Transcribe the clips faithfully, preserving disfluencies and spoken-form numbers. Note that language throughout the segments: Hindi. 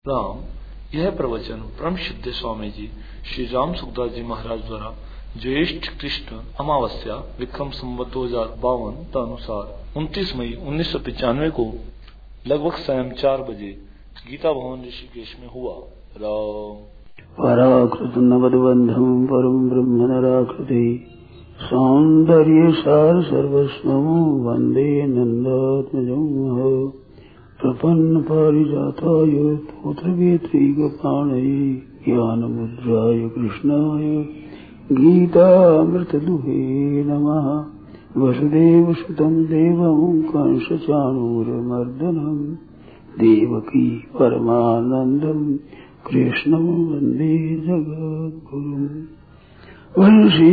राम। यह प्रवचन परम सिद्ध स्वामी जी श्री राम सुखदास जी महाराज द्वारा ज्येष्ठ कृष्ण अमावस्या विक्रम संवत दो हजार बावन अनुसार उनतीस मई उन्नीस सौ पचानवे को लगभग सायं चार बजे गीता भवन ऋषिकेश में हुआ। राम। पराकृत नवदबंधम परम ब्रह्म नराकृति सौंदर्य सार सर्वस्वम वंदे नंदात्मजं प्रपन्न पारिजाताय तोत्रवेत्रैकपाणये ज्ञानमुद्राय कृष्णाय गीतामृतदुहे नमः। वसुदेवसुतं देवं कंसचाणूरमर्दनं देवकी परमानन्दं कृष्णं वन्दे जगद्गुरुम्। वंशी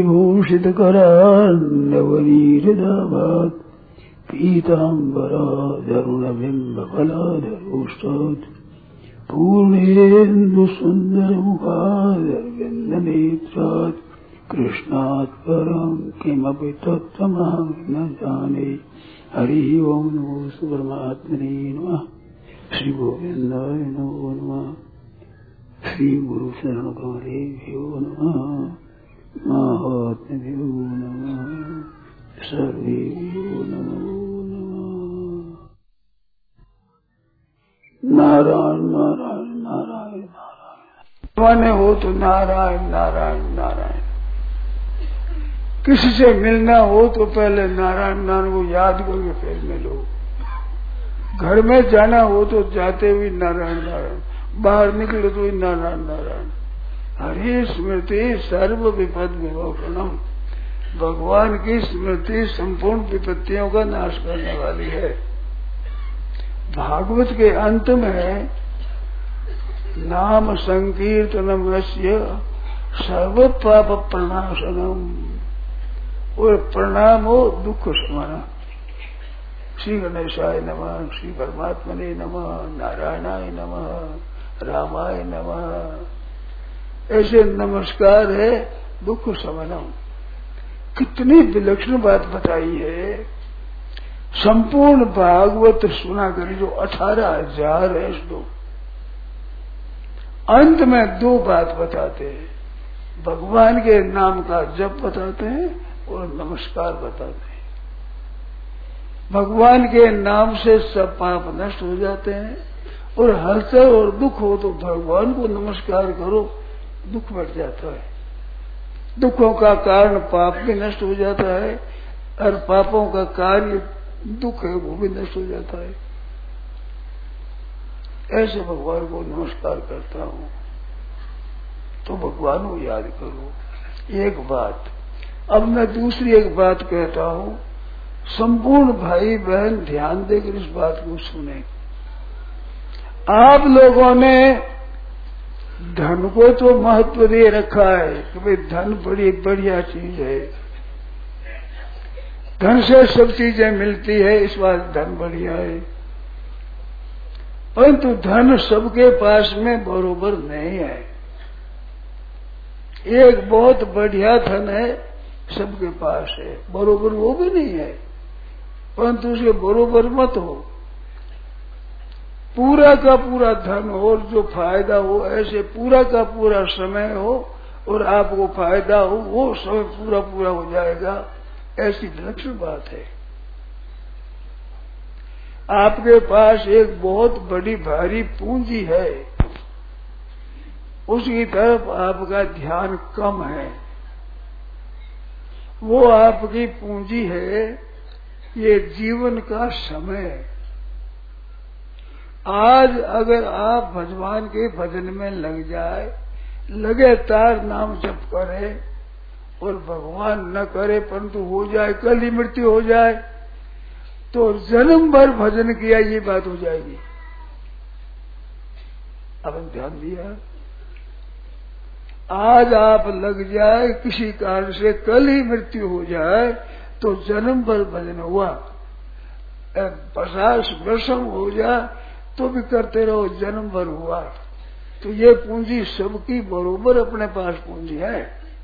विभूषितकरान्नवनीरदाभात् पीताम्बराधरुणबिम्बफलाधरोष्टात् पूर्णेन्दुसुन्दरमुखादरविन्दनेत्रात् कृष्णात् परं किमपि तत्त्वमहं न जाने। हरि ओं नमो परमात्मने नमः। श्री गोविन्दाय नमो नमः। श्री गुरु शरण कमलेभ्यो नमः। महात्म्यो नमः। सर्वेभ्यो नमो नमः। नारायण नारायण नारायण नारायण माने हो तो नारायण नारायण नारायण। किसी से मिलना हो तो पहले नारायण नारायण को याद करके फिर मिलो। घर में जाना हो तो जाते हुए नारायण नारायण, बाहर निकले तो नारायण नारायण। हरि स्मृति सर्व विपद विमोचनम। भगवान की स्मृति संपूर्ण विपत्तियों का नाश करने वाली है। भागवत के अंत में नाम संकीर्तनमस्य सर्व पाप प्रणाशनम, और प्रणाम हो दुख शमन। श्री गणेशाय नमः, श्री परमात्मने नमः, नारायणाय नमः, रामाय नमः। ऐसे नमस्कार है दुख शमनम। कितनी विलक्षण बात बताई है। संपूर्ण भागवत सुना करी जो अठारह हजार है श्लोक, अंत में दो बात बताते हैं। भगवान के नाम का जप बताते हैं और नमस्कार बताते हैं। भगवान के नाम से सब पाप नष्ट हो जाते हैं, और हलचल और दुख हो तो भगवान को नमस्कार करो, दुख बढ़ जाता है। दुखों का कारण पाप भी नष्ट हो जाता है, और पापों का कार्य दुख है वो भी नष्ट हो जाता है। ऐसे भगवान को नमस्कार करता हूँ तो भगवान को याद करो। एक बात। अब मैं दूसरी एक बात कहता हूँ, संपूर्ण भाई बहन ध्यान देकर इस बात को सुने। आप लोगों ने धन को तो महत्व दे रखा है कि भाई धन बड़ी बढ़िया चीज है, धन से सब चीजें मिलती है, इस बात धन बढ़िया है। परंतु धन सबके पास में बरोबर नहीं है। एक बहुत बढ़िया धन है सबके पास है, बरोबर वो भी नहीं है, परंतु उसके बरोबर मत हो। पूरा का पूरा धन हो और जो फायदा हो, ऐसे पूरा का पूरा समय हो और आपको फायदा हो, वो समय पूरा पूरा हो जाएगा, ऐसी विलक्षण बात है। आपके पास एक बहुत बड़ी भारी पूंजी है, उसकी तरफ आपका ध्यान कम है। वो आपकी पूंजी है ये जीवन का समय। आज अगर आप भगवान के भजन में लग जाए, लगातार नाम जप करे और भगवान न करे परंतु हो जाए, कल ही मृत्यु हो जाए, तो जन्म भर भजन किया ये बात हो जाएगी। अब ध्यान दिया। आज आप लग जाए किसी कारण से, कल ही मृत्यु हो जाए, तो जन्म भर भजन हुआ। पचास वर्षों हो जाए तो भी करते रहो, जन्म भर हुआ। तो ये पूंजी सबकी बरोबर अपने पास पूंजी है।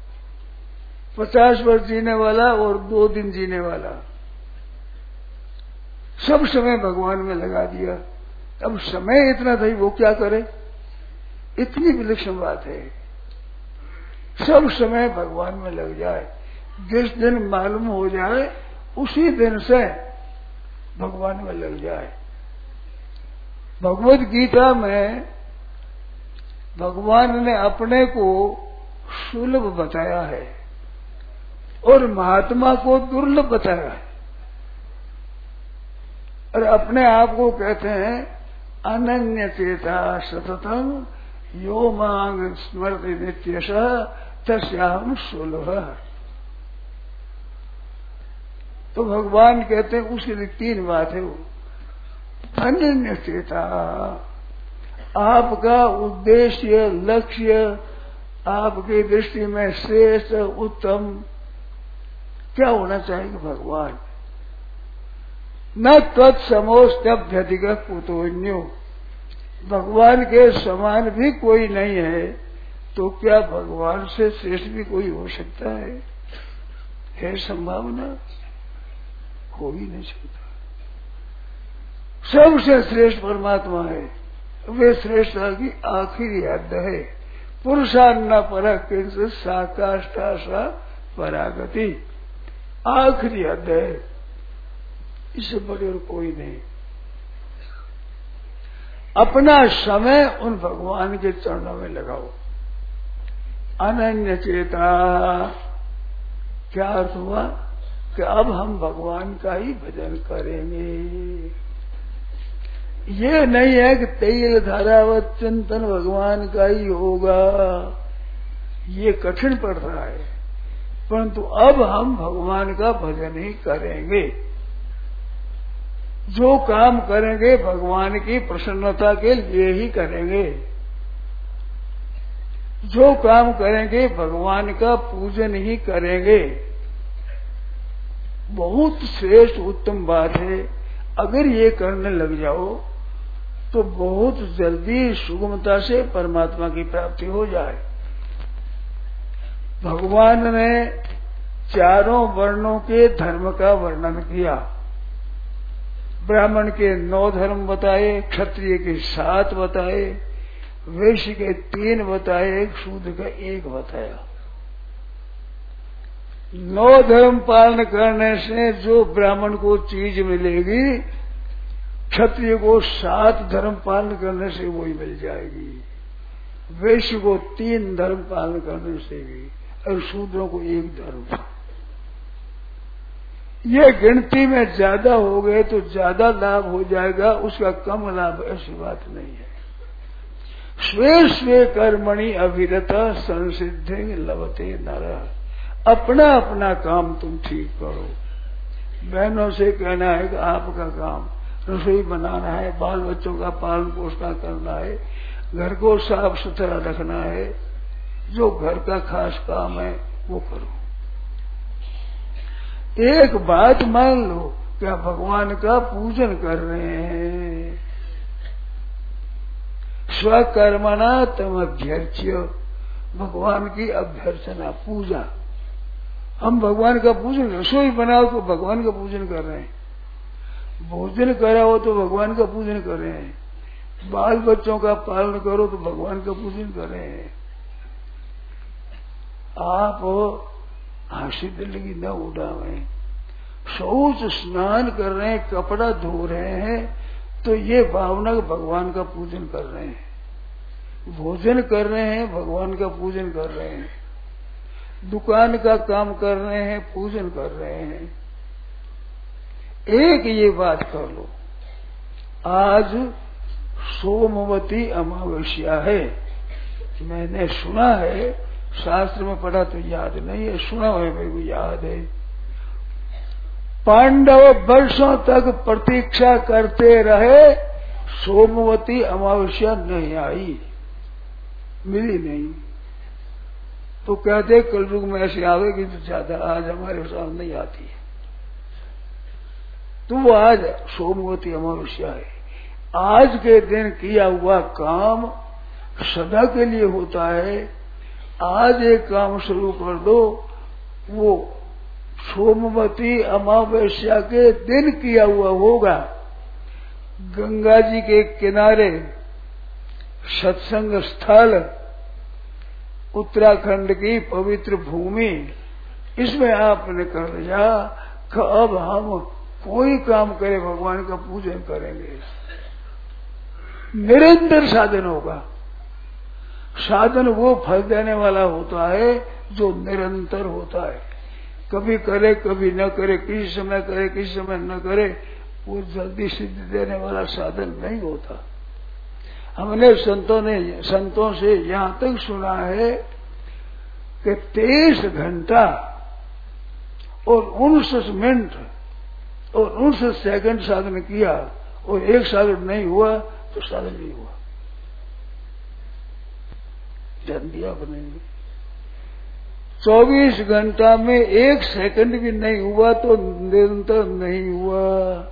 पचास वर्ष जीने वाला और दो दिन जीने वाला, सब समय भगवान में लगा दिया, अब समय इतना था वो क्या करे, इतनी विलक्षण बात है। सब समय भगवान में लग जाए, जिस दिन मालूम हो जाए उसी दिन से भगवान में लग जाए। भगवत गीता में भगवान ने अपने को सुलभ बताया है और महात्मा को दुर्लभ बताया है, और अपने आप को कहते हैं अनन्य चेता सततम यो मांग स्मृति नित्यशः तस्याहं सुलभ। तो भगवान कहते हैं उसके लिए तीन बात है। वो अनन्य चेता, आपका उद्देश्य लक्ष्य आपकी दृष्टि में श्रेष्ठ उत्तम क्या होना चाहिए? भगवान। न तत्समोस्तभ्यधिक कुतोन्यो, भगवान के समान भी कोई नहीं है, तो क्या भगवान से श्रेष्ठ भी कोई हो सकता है? है संभावना? हो ही नहीं सकता। सबसे श्रेष्ठ परमात्मा है, वे श्रेष्ठता की आखिरी हद है। पुरुषान्न पर किंचित साकाष्ठा सा परागति, आखिरी हद है, इससे बड़े और कोई नहीं। अपना समय उन भगवान के चरणों में लगाओ। अनन्य चेता क्या अर्थ हुआ कि अब हम भगवान का ही भजन करेंगे। ये नहीं है कि तेल धारावत चिंतन भगवान का ही होगा, ये कठिन पड़ रहा है, परंतु अब हम भगवान का भजन ही करेंगे। जो काम करेंगे भगवान की प्रसन्नता के लिए ही करेंगे, जो काम करेंगे भगवान का पूजन ही करेंगे। बहुत श्रेष्ठ उत्तम बात है। अगर ये करने लग जाओ तो बहुत जल्दी सुगमता से परमात्मा की प्राप्ति हो जाए। भगवान ने चारों वर्णों के धर्म का वर्णन किया। ब्राह्मण के नौ धर्म बताए, क्षत्रिय के सात बताए, वैश्य के तीन बताए, शूद्र का एक बताया। नौ धर्म पालन करने से जो ब्राह्मण को चीज मिलेगी, क्षत्रिय को सात धर्म पालन करने से वही मिल जाएगी, वैश्य को तीन धर्म पालन करने से भी, और शूद्रों को एक धर्म। ये गिनती में ज्यादा हो गए तो ज्यादा लाभ हो जाएगा, उसका कम लाभ ऐसी बात नहीं है। स्वे स्वे कर्मणि अभिरत संसिद्धि लभते नर। अपना अपना काम तुम ठीक करो। बहनों से कहना है कि आपका काम रसोई बनाना है, बाल बच्चों का पालन पोषण करना है, घर को साफ सुथरा रखना है, जो घर का खास काम है वो करो। एक बात मान लो, क्या भगवान का पूजन कर रहे हैं। स्वकर्मणा तम अभ्यर्च्य, भगवान की अभ्यर्चना पूजा। हम भगवान का पूजन, रसोई बनाओ तो भगवान का पूजन कर रहे हैं, भोजन कराओ तो भगवान का पूजन कर रहे हैं, बाल बच्चों का पालन करो तो भगवान का पूजन कर रहे हैं। आप हासी दिल्ली न उड़ावे, शौच स्नान कर रहे हैं, कपड़ा धो रहे हैं, तो ये भावना भगवान का पूजन कर रहे हैं। भोजन कर रहे हैं, भगवान का पूजन कर रहे हैं। दुकान का काम कर रहे हैं, पूजन कर रहे हैं। एक ये बात कर लो, आज सोमवती अमावस्या है। मैंने सुना है, शास्त्र में पढ़ा तो याद नहीं है, सुना है मेरे को याद है। पांडव वर्षों तक प्रतीक्षा करते रहे, सोमवती अमावस्या नहीं आई, मिली नहीं। तो कहते कलयुग में ऐसी आवेगी तो ज्यादा, आज हमारे साथ नहीं आती है। तो आज सोमवती अमावस्या है। आज के दिन किया हुआ काम सदा के लिए होता है। आज एक काम शुरू कर दो, वो सोमवती अमावस्या के दिन किया हुआ होगा। गंगा जी के किनारे सत्संग स्थल, उत्तराखंड की पवित्र भूमि, इसमें आपने कर दिया कि अब हम कोई काम करे भगवान का पूजन करेंगे। निरंतर साधन होगा। साधन वो फल देने वाला होता है जो निरंतर होता है। कभी करे कभी न करे, किसी समय करे किसी समय न करे, वो जल्दी सिद्धि देने वाला साधन नहीं होता। हमने संतों ने संतों से यहां तक सुना है कि तेईस घंटा और उनसठ मिनट और उनसठ सेकंड साधन किया और एक साधन नहीं हुआ तो साधन नहीं हुआ। ध्यान दिया अपने। चौबीस घंटा में एक सेकंड भी नहीं हुआ तो निरंतर नहीं हुआ।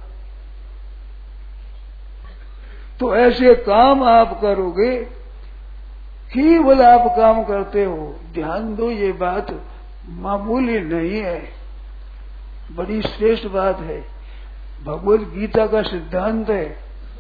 तो ऐसे काम आप करोगे, केवल आप काम करते हो। ध्यान दो, ये बात मामूली नहीं है, बड़ी श्रेष्ठ बात है। भगवत गीता का सिद्धांत है,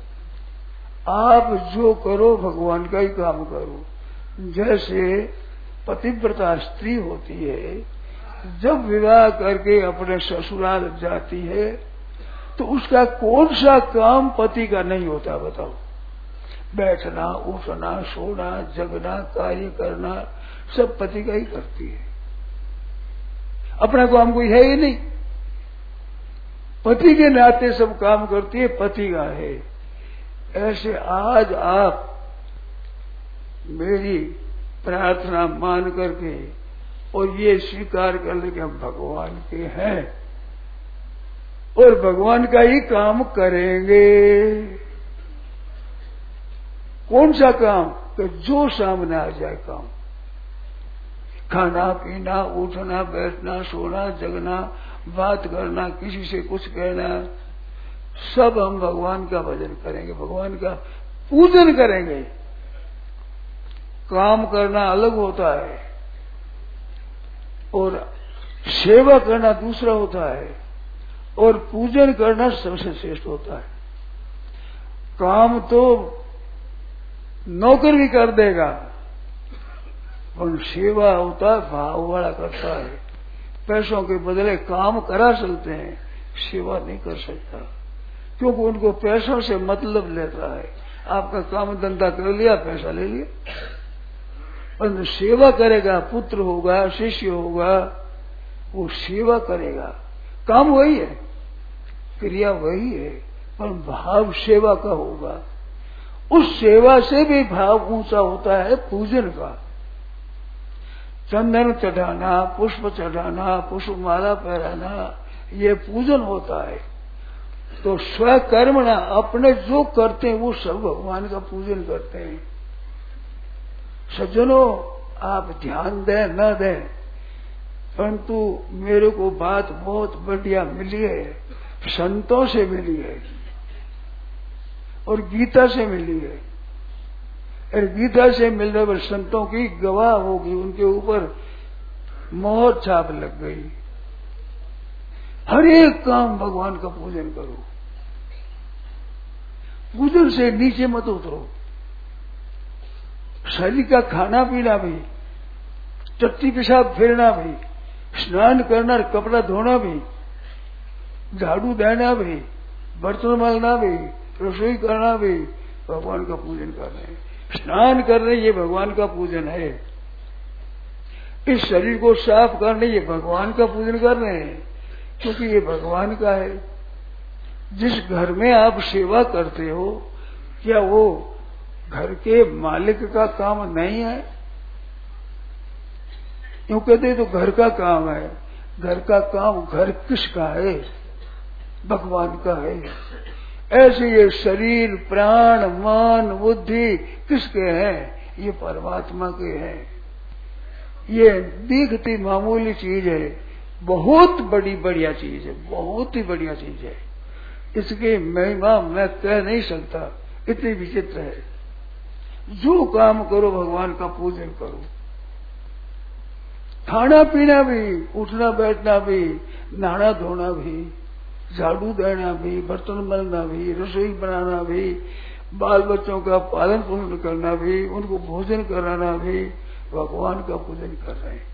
आप जो करो भगवान का ही काम करो। जैसे पतिव्रता स्त्री होती है, जब विवाह करके अपने ससुराल जाती है तो उसका कौन सा काम पति का नहीं होता बताओ? बैठना, उठना, सोना, जगना, कार्य करना सब पति का ही करती है। अपना काम कोई है ही नहीं, पति के नाते सब काम करती है, पति का है। ऐसे आज आप मेरी प्रार्थना मान करके और ये स्वीकार कर ले कि हम भगवान के हैं और भगवान का ही काम करेंगे। कौन सा काम? कि जो सामने आ जाए काम, खाना पीना, उठना, बैठना, सोना, जगना, बात करना, किसी से कुछ कहना, सब हम भगवान का भजन करेंगे, भगवान का पूजन करेंगे। काम करना अलग होता है और सेवा करना दूसरा होता है और पूजन करना सबसे श्रेष्ठ होता है। काम तो नौकर भी कर देगा, पर सेवा होता है भाव वाला करता है। पैसों के बदले काम करा सकते हैं, सेवा नहीं कर सकता, क्योंकि उनको पैसों से मतलब लेता है। आपका काम धंधा कर लिया, पैसा ले लिया, पर सेवा करेगा, पुत्र होगा, शिष्य होगा, वो सेवा करेगा। काम वही है, क्रिया वही है, पर भाव सेवा का होगा। उस सेवा से भी भाव ऊंचा होता है पूजन का। चंदन चढ़ाना, पुष्प चढ़ाना, पुष्पमाला पहराना, ये पूजन होता है। तो स्वकर्मणा, अपने जो करते हैं वो सब भगवान का पूजन करते हैं। सज्जनों, आप ध्यान दें न दें, परंतु मेरे को बात बहुत बढ़िया मिली है, संतों से मिली है और गीता से मिली है। और गीता से मिलने पर संतों की गवाह होगी, उनके ऊपर मोहर छाप लग गई। हर एक काम भगवान का पूजन करो, पूजन से नीचे मत उतरो। शरीर का खाना पीना भी, टट्टी पेशाब फेरना भी, स्नान करना, कपड़ा धोना भी, झाड़ू देना भी, बर्तन मलना भी, रसोई करना भी भगवान का पूजन कर रहे हैं। स्नान कर रहे, ये भगवान का पूजन है। इस शरीर को साफ करने, ये भगवान का पूजन कर रहे हैं, क्योंकि ये भगवान का है। जिस घर में आप सेवा करते हो, क्या वो घर के मालिक का काम नहीं है? यूं कहते तो घर का काम है। घर का काम घर किसका है? भगवान का है। ऐसे ये शरीर, प्राण, मन, बुद्धि किसके हैं? ये परमात्मा के हैं। ये दिखती मामूली चीज है, बहुत बड़ी बढ़िया चीज है, बहुत ही बढ़िया चीज है। इसकी महिमा मैं कह नहीं सकता, इतनी विचित्र है। जो काम करो भगवान का पूजन करो। खाना पीना भी, उठना बैठना भी, नहाना धोना भी, झाड़ू देना भी, बर्तन मलना भी, रसोई बनाना भी, बाल बच्चों का पालन पोषण करना भी, उनको भोजन कराना भी, भगवान का पूजन कर रहे हैं।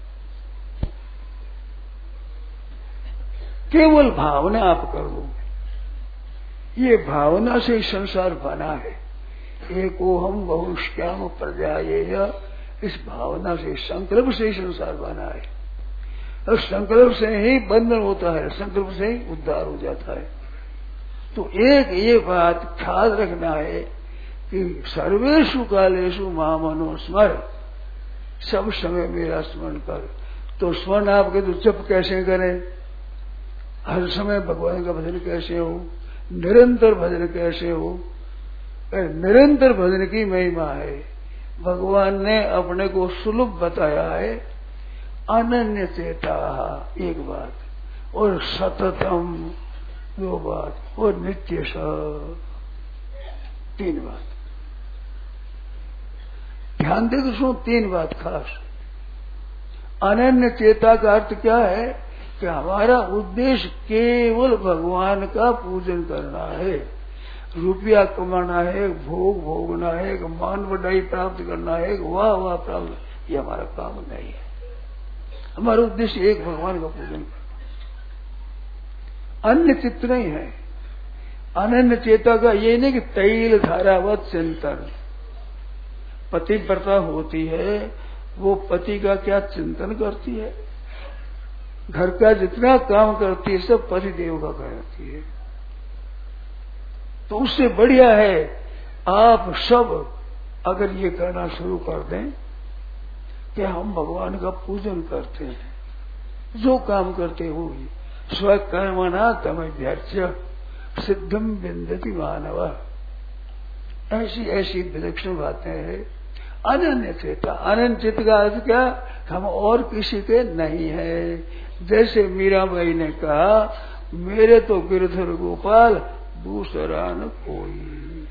केवल भावना आप कर लो, ये भावना से संसार बना है। एको हम बहुश्याम प्रजाएय, इस भावना से, संकल्प से संसार बना है। और संकल्प से ही बंधन होता है, संकल्प से ही उद्धार हो जाता है। तो एक ये बात ख्याल रखना है कि सर्वेषु कालेषु मामनो स्मर, सब समय मेरा स्मरण कर। तो स्मरण आपके तो जप कैसे करें, हर समय भगवान का भजन कैसे हो, निरंतर भजन कैसे हो। निरंतर भजन की महिमा है। भगवान ने अपने को सुलभ बताया है, अनन्य चेता एक बात, और सततम दो बात, और नित्य स तीन बात। ध्यान दे तो सुनो, तीन बात खास। अनन्य चेता का अर्थ क्या है कि हमारा उद्देश्य केवल भगवान का पूजन करना है। रुपया कमाना है, भोग भोगना है, मान बढ़ाई प्राप्त करना है, वाह वाह प्राप्त, ये हमारा काम नहीं है। हमारा उद्देश्य एक भगवान का पूजन करना, अन्य चित्त नहीं है। अनन्य चेता का ये नहीं कि तैल धारावत चिंतन। पतिव्रता होती है, वो पति का क्या चिंतन करती है, घर का जितना काम करती है सब पति देव का करती है। तो उससे बढ़िया है आप सब अगर ये करना शुरू कर दें कि हम भगवान का पूजन करते हैं, जो काम करते हो स्वकर्मणा तमभ्यर्च्य सिद्धम विन्दति मानव। ऐसी ऐसी विलक्षण बातें हैं। अनन्य चेता, अनन्य चित्त का अर्थ क्या, हम और किसी के नहीं है। जैसे मीराबाई ने कहा, मेरे तो गिरधर गोपाल दूसरा न कोई।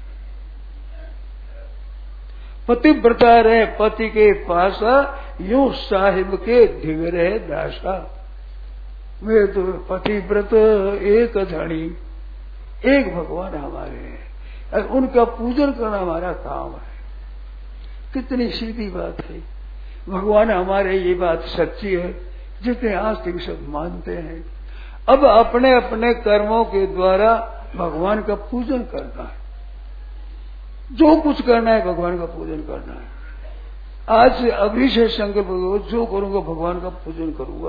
पतिव्रता रहे पति के पासा, यूं साहिब के ढिग रहे दासा। मेरे तो पतिव्रत एक धनी, एक भगवान हमारे हैं, और उनका पूजन करना हमारा काम है। कितनी सीधी बात है। भगवान हमारे, ये बात सच्ची है, जितने आस्तिक सब मानते हैं। अब अपने अपने कर्मों के द्वारा भगवान का पूजन करना है। जो कुछ करना है भगवान का पूजन करना है। आज से अभी से संकल्प करो, जो करूंगा भगवान का पूजन करूंगा।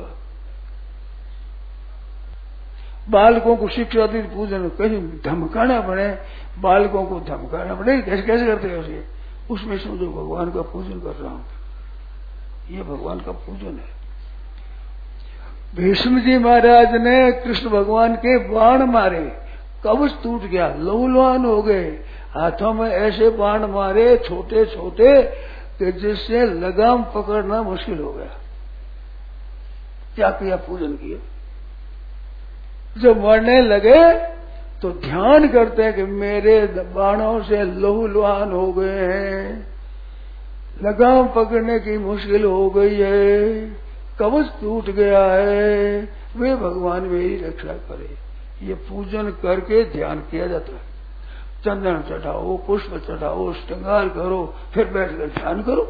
बालकों को शिक्षा दी पूजन, कहीं धमकाना पड़े, बालकों को धमकाना पड़े, कैसे कैसे करते हैं उसे, उसमें समझो भगवान का पूजन कर रहा हूं। ये भगवान का पूजन है। भीष्म जी महाराज ने कृष्ण भगवान के बाण मारे, कवच टूट गया, लहूलुहान हो गए। हाथों में ऐसे बाण मारे छोटे छोटे कि जिससे लगाम पकड़ना मुश्किल हो गया। क्या किया, पूजन किया। जब मरने लगे तो ध्यान करते हैं कि मेरे बाणों से लहूलुहान हो गए हैं, लगाम पकड़ने की मुश्किल हो गई है, कवच टूट गया है, वे भगवान मेरी रक्षा करे। ये पूजन करके ध्यान किया जाता है। चंदन चढ़ाओ, पुष्प चढ़ाओ, श्रृंगार करो, फिर बैठकर ध्यान करो।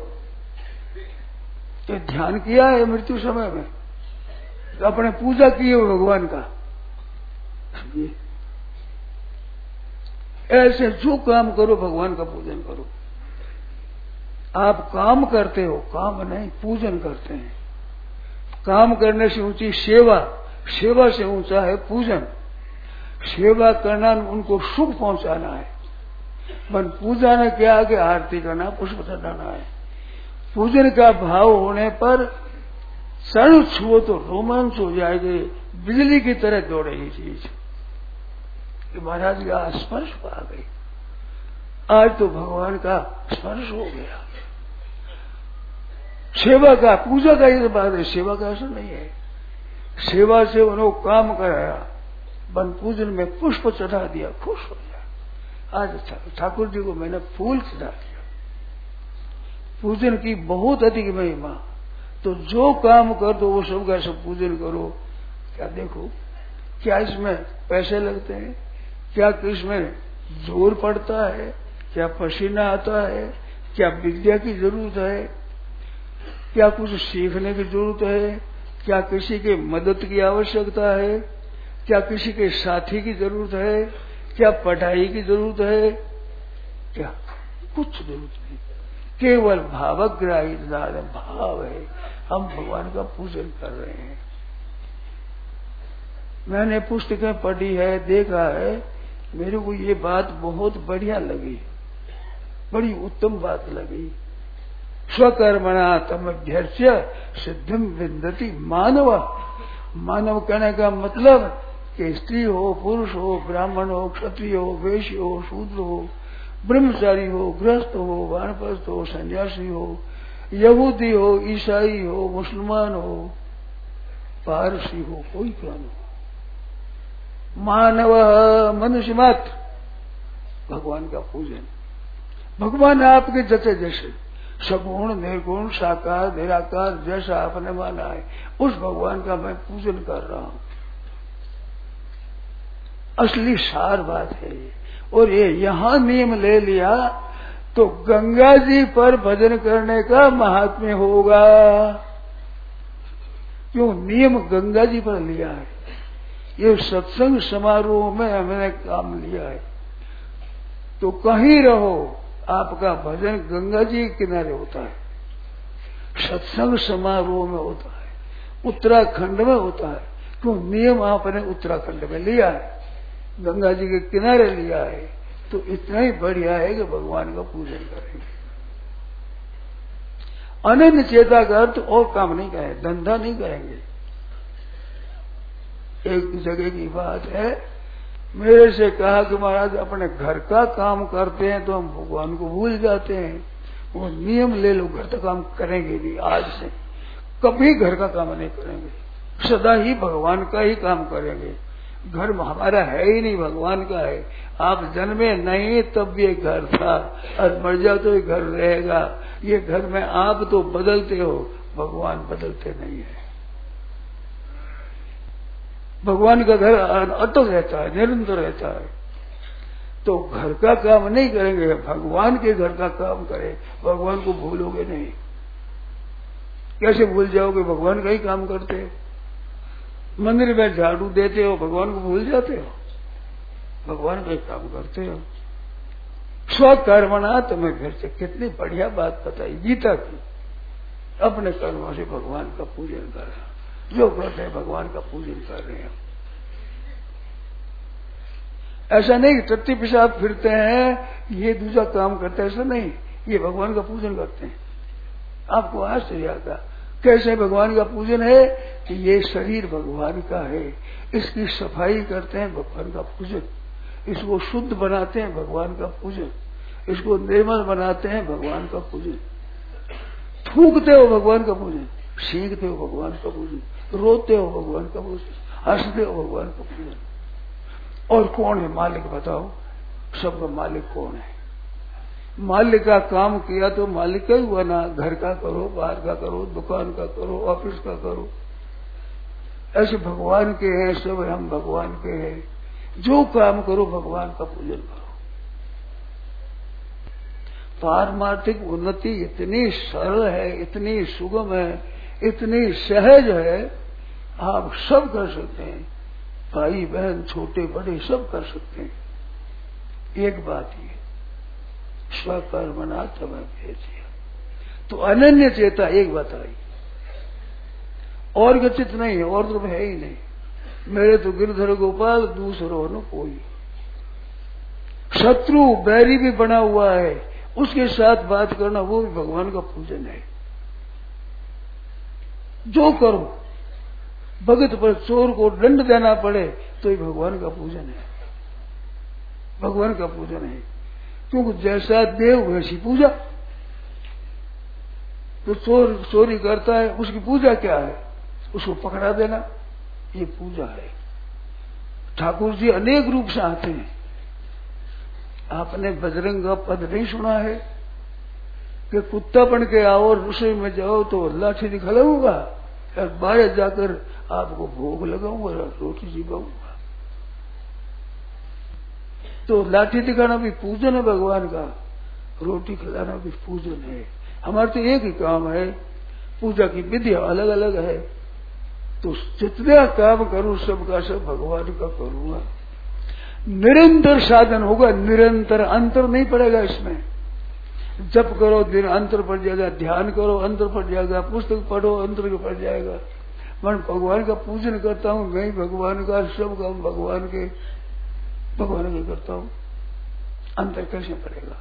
तो ध्यान किया है मृत्यु समय में, तो अपने पूजा की है भगवान का। ऐसे जो काम करो भगवान का पूजन करो। आप काम करते हो, काम नहीं, पूजन करते हैं। काम करने से ऊंची सेवा, सेवा से ऊंचा है पूजन। सेवा करना उनको सुख पहुंचाना है, पर पूजा ने क्या कि आरती करना, पुष्प चढ़ाना है। पूजन का भाव होने पर चरण छुओ तो रोमांच हो जाएगी, बिजली की तरह दौड़ेगी चीज कि महाराज का स्पर्श आ गई। आज तो भगवान का स्पर्श हो गया। सेवा का, पूजा का ये बात है, सेवा का असर नहीं है। सेवा से उन्होंने काम कराया, बन पूजन में पुष्प चढ़ा दिया, खुश हो गया। आज ठाकुर जी को मैंने फूल चढ़ा दिया। पूजन की बहुत अधिक महिमा। तो जो काम कर दो वो सब का सब पूजन करो। क्या देखो, क्या इसमें पैसे लगते हैं? क्या इसमें जोर पड़ता है? क्या पसीना आता है? क्या विद्या की जरूरत है? क्या कुछ सीखने की जरूरत है? क्या किसी की मदद की आवश्यकता है? क्या किसी के साथी की जरूरत है? क्या पढ़ाई की जरूरत है? क्या कुछ जरूरत नहीं, केवल भावग्राही भाव है। हम भगवान का पूजन कर रहे हैं। मैंने पुस्तकें पढ़ी है, देखा है, मेरे को ये बात बहुत बढ़िया लगी, बड़ी उत्तम बात लगी। स्वकर्मणा तमभ्यर्च्य सिद्धिम विन्दति मानव। मानव कहने का मतलब कि स्त्री हो, पुरुष हो, ब्राह्मण हो, क्षत्रिय हो, वैश्य हो, शूद्र हो, ब्रह्मचारी हो, गृहस्थ हो, वानप्रस्थ हो, सन्यासी हो, यहूदी हो, ईसाई हो, मुसलमान हो, पारसी हो, कोई क्या नहीं, मानव मनुष्य मात्र भगवान का पूजन। भगवान आपके जैसे जैसे सगुण, निर्गुण, साकार, निराकार जैसा आपने माना है, उस भगवान का मैं पूजन कर रहा हूं। असली सार बात है। और ये यहां नियम ले लिया तो गंगा जी पर भजन करने का महात्म्य होगा। क्यों? नियम गंगा जी पर लिया है। ये सत्संग समारोह में हमने काम लिया है। तो कहीं रहो, आपका भजन गंगा जी के किनारे होता है, सत्संग समारोह में होता है, उत्तराखंड में होता है। क्यों? नियम आपने उत्तराखंड में लिया है, गंगा जी के किनारे लिया है, तो इतना ही बढ़िया है कि भगवान का पूजन करेंगे। अनन्य चेता का अर्थ और काम नहीं करेंगे, धंधा नहीं करेंगे। एक जगह की बात है, मेरे से कहा कि महाराज अपने घर का काम करते हैं तो हम भगवान को भूल जाते हैं। वो नियम ले लो, घर का काम करेंगे नहीं, आज से कभी घर का काम नहीं करेंगे, सदा ही भगवान का ही काम करेंगे। घर हमारा है ही नहीं, भगवान का है। आप जन्मे नहीं तब ये घर था, और मर जाओ तो ये घर रहेगा। ये घर में आप तो बदलते हो, भगवान बदलते नहीं है। भगवान का घर अटल रहता है, निरंतर रहता है। तो घर का काम नहीं करेंगे, भगवान के घर का काम करें। भगवान को भूलोगे नहीं। कैसे भूल जाओगे? भगवान का ही काम करते हो। मंदिर में झाड़ू देते हो, भगवान को भूल जाते हो? भगवान का ही काम करते हो। स्वकर्मणा तुम्हें फिर से कितनी बढ़िया बात बताई गीता की। अपने कर्मों से भगवान का पूजन कर रहे हैं, जो करते हैं भगवान का पूजन कर रहे हैं। ऐसा नहीं कि टट्टी पिशाब फिरते हैं, ये दूसरा काम करते हैं, ऐसा नहीं, ये भगवान का पूजन करते हैं। आपको आश्चर्य आता कैसे भगवान का पूजन है कि ये शरीर भगवान का है, इसकी सफाई करते हैं, भगवान का पूजन। इसको शुद्ध बनाते हैं, भगवान का पूजन। इसको निर्मल बनाते हैं, भगवान का पूजन। थूकते हो, भगवान का पूजन। सीखते हो, भगवान का पूजन। रोते हो, भगवान का पूजन। हंसते हो, भगवान का पूजन। और कौन है मालिक? बताओ, सबका मालिक कौन है? मालिक का काम किया तो मालिक का ही हुआ ना। घर का करो, बाहर का करो, दुकान का करो, ऑफिस का करो, ऐसे भगवान के हैं सब। हम भगवान के हैं। जो काम करो भगवान का पूजन करो। पारमार्थिक उन्नति इतनी सरल है, इतनी सुगम है, इतनी सहज है, आप सब कर सकते हैं। भाई बहन, छोटे बड़े सब कर सकते हैं। एक बात ये, स्वकर्मणा तमः भेजिया। तो अनन्य चेता एक बात आई, और गचित नहीं है, और तो है ही नहीं। मेरे तो गिरधर गोपाल, दूसरों न कोई। शत्रु बैरी भी बना हुआ है, उसके साथ बात करना वो भी भगवान का पूजन है। जो करो, भगत पर चोर को दंड देना पड़े तो ये भगवान का पूजन है। भगवान का पूजन है, क्योंकि जैसा देव वैसी पूजा। तो चोर चोरी करता है, उसकी पूजा क्या है? उसको पकड़ा देना, ये पूजा है। ठाकुर जी अनेक रूप से आते हैं। आपने बजरंग का पद नहीं सुना है कि कुत्ता बन के आओ और रसोई में जाओ तो लाठी दिखलाऊंगा, और बाहर जाकर आपको भोग लगाऊंगा, रोटी जिबाऊंगा। तो लाठी दिखाना भी पूजन है भगवान का, रोटी खिलाना भी पूजन है। हमारे तो एक ही काम है, पूजा की विधि अलग अलग है। तो जितना काम करूं सबका सब भगवान का करूंगा। निरंतर साधन होगा, निरंतर अंतर नहीं पड़ेगा इसमें। जप करो दिन अंतर पड़ जाएगा, ध्यान करो अंतर पड़ जाएगा, पुस्तक पढ़ो अंतर पड़ जाएगा। मैं भगवान का पूजन करता हूँ, मैं भगवान का सब काम भगवान के भगवान के करता हूँ, अंतर कैसे पड़ेगा?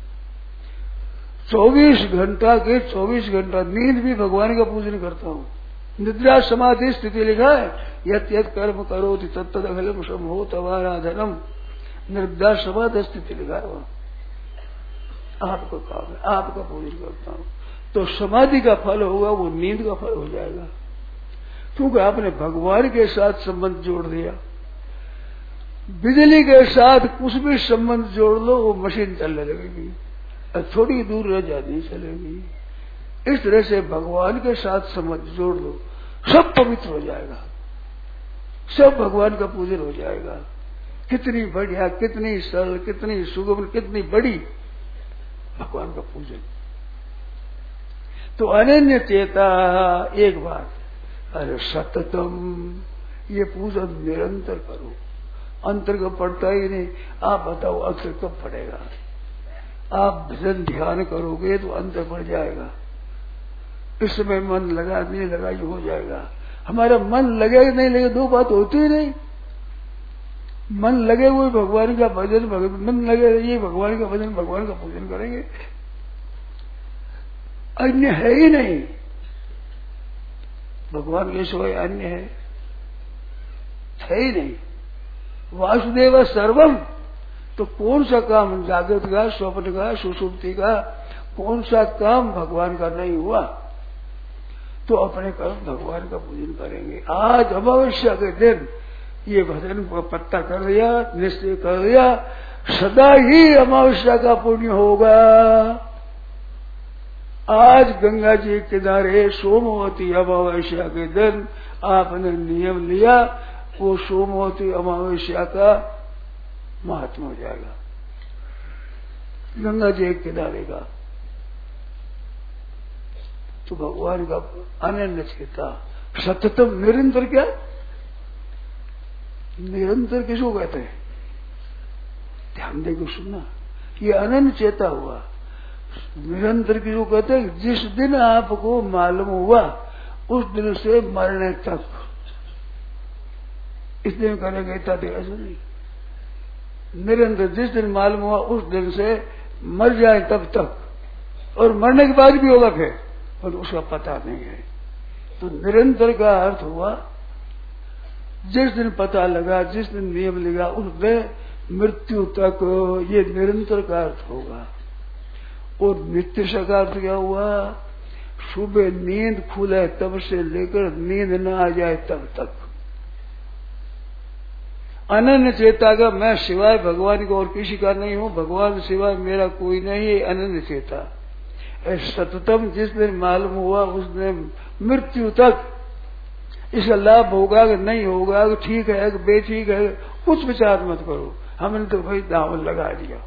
चौबीस घंटा के चौबीस घंटा नींद भी भगवान का पूजन करता हूँ। निद्रा समाधि स्थिति लिखा है, यत यत कर्म करो तत्त अखिलम समहो तवाराधनम। निद्रा समाधि स्थिति लिखा है, वहां आपका काम है, आपका पूजन करता हूँ। तो समाधि का फल होगा वो नींद का फल हो जाएगा, क्योंकि आपने भगवान के साथ संबंध जोड़ दिया। बिजली के साथ कुछ भी संबंध जोड़ लो वो मशीन चलने लगेगी, थोड़ी दूर रह जाती चलेगी। इस तरह से भगवान के साथ संबंध जोड़ लो, सब पवित्र हो जाएगा, सब भगवान का पूजन हो जाएगा। कितनी बढ़िया, कितनी सरल, कितनी सुगम, कितनी बड़ी भगवान का पूजन। तो अनन्य चेता एक बात, अरे सततम, ये पूजन निरंतर करो, अंतर का पड़ता ही नहीं। आप बताओ अक्षर कब पड़ेगा? आप भजन ध्यान करोगे तो अंतर पड़ जाएगा। इस समय मन लगा नहीं लगा ये हो जाएगा। हमारा मन लगे नहीं लगे दो बात होती ही नहीं। मन लगे हुए भगवान का भजन, मन लगे ये भगवान का भजन, भगवान का पूजन करेंगे, अन्य है ही नहीं। भगवान के सिवाय अन्य है है ही नहीं। वासुदेव सर्वम, तो कौन सा काम जागृत का, स्वप्न का, सुषुप्ति का, कौन सा काम भगवान का नहीं हुआ? तो अपने कर्म भगवान का पूजन करेंगे। आज अमावस्या के दिन ये भजन को पत्ता कर दिया, निश्चय कर दिया, सदा ही अमावस्या का पुण्य होगा। आज गंगा जी के किनारे सोमवती अमावस्या के दिन आपने नियम लिया, वो सोमवती अमावस्या का महात्मा हो जाएगा, गंगा जी के किनारे का। तो भगवान का अनन्य चेता सततम, निरंतर क्या? निरंतर किसको कहते हैं? ध्यान देकर सुनना, ये अनन्य चेता हुआ। निरंतर किसको कहते हैं? जिस दिन आपको मालूम हुआ उस दिन से मरने तक, इस दिन करेंगे इतना देर, ऐसा नहीं। निरंतर जिस दिन मालूम हुआ उस दिन से मर जाए तब तक, और मरने के बाद भी होगा फिर, पर उसका पता नहीं है। तो निरंतर का अर्थ हुआ जिस दिन पता लगा, जिस दिन नियम लगा, उस दिन मृत्यु तक, ये निरंतर का अर्थ होगा। और नित्य का अर्थ क्या हुआ? सुबह नींद खुले तब से लेकर नींद न आ जाए तब तक। अनन्य चेता का मैं सिवाय भगवान को और किसी का नहीं हूं, भगवान सिवाय मेरा कोई नहीं है, अनन्य चेता। सततम, जिस दिन मालूम हुआ उस दिन मृत्यु तक, इसका लाभ होगा कि नहीं होगा, कि ठीक है कि बेठीक है, कुछ विचार मत करो। हमने तो भाई दांव लगा दिया,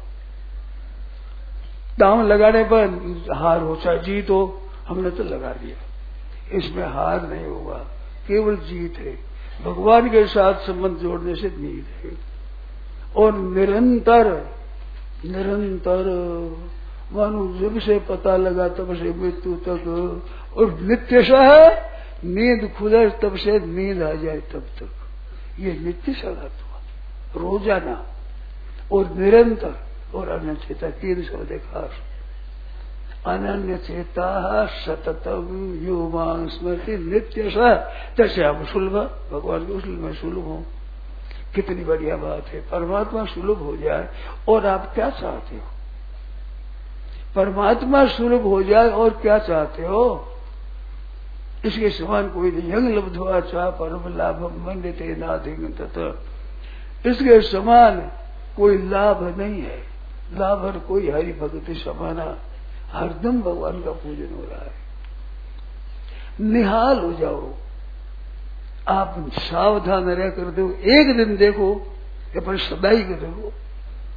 दांव लगाने पर हार हो चाहे जीत हो, हमने तो लगा दिया। इसमें हार नहीं होगा, केवल जीत है। भगवान के साथ संबंध जोड़ने से जीत है। और निरंतर निरंतर मानो जब से पता लगा तब से मृत्यु तक, और नित्य सा है, नींद खुले तब से नींद आ जाए तब तक। ये नित्य सा हुआ, रोजाना और निरंतर और अनन्य चेता, तीन सौ देखा। अनन्य चेता सततम यो मां स्मृति नित्य सा, जैसे आप सुलभ भगवान के सुलभ में सुलभ हो। कितनी बढ़िया बात है, परमात्मा सुलभ हो जाए और आप क्या चाहते हो? परमात्मा सुलभ हो जाए और क्या चाहते हो? इसके समान कोई नहीं। यंग लब्ध्वा चा परम लाभम मंडिते नाधिंग तथा, इसके समान कोई लाभ नहीं है। लाभ हर कोई हरि भक्ति समाना, हरदम भगवान का पूजन हो रहा है। निहाल हो जाओ, आप सावधान रह कर दो। एक दिन देखो या पर सदाई कर देखो,